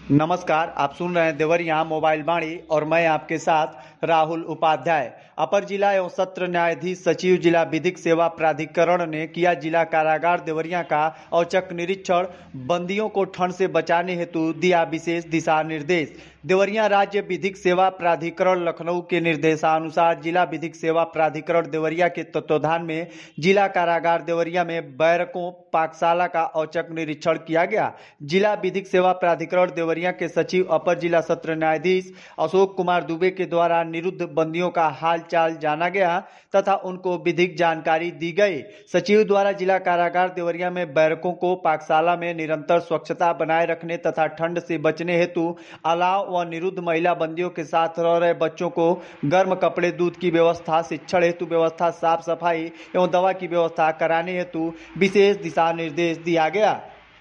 नमस्कार, आप सुन रहे हैं देवरिया मोबाइल वाणी और मैं आपके साथ राहुल उपाध्याय। अपर जिला एवं सत्र न्यायाधीश सचिव जिला विधिक सेवा प्राधिकरण ने किया जिला कारागार देवरिया का औचक निरीक्षण। बंदियों को ठंड से बचाने हेतु दिया विशेष दिशा निर्देश। देवरिया राज्य विधिक सेवा प्राधिकरण लखनऊ के निर्देशानुसार जिला विधिक सेवा प्राधिकरण देवरिया के तत्वाधान में जिला कारागार देवरिया में बैरकों पाकशाला का औचक निरीक्षण किया गया। जिला विधिक सेवा प्राधिकरण देवरिया के सचिव अपर जिला सत्र न्यायाधीश अशोक कुमार दुबे के द्वारा निरुद्ध बंदियों का हाल चाल जाना गया तथा उनको विधिक जानकारी दी गई। सचिव द्वारा जिला कारागार देवरिया में बैरकों को पाकशाला में निरंतर स्वच्छता बनाए रखने तथा ठंड से बचने हेतु अलाव व निरुद्ध महिला बंदियों के साथ रह रहे बच्चों को गर्म कपड़े, दूध की व्यवस्था, शिक्षण हेतु व्यवस्था, साफ सफाई एवं दवा की व्यवस्था कराने हेतु विशेष दिशा निर्देश दिया गया।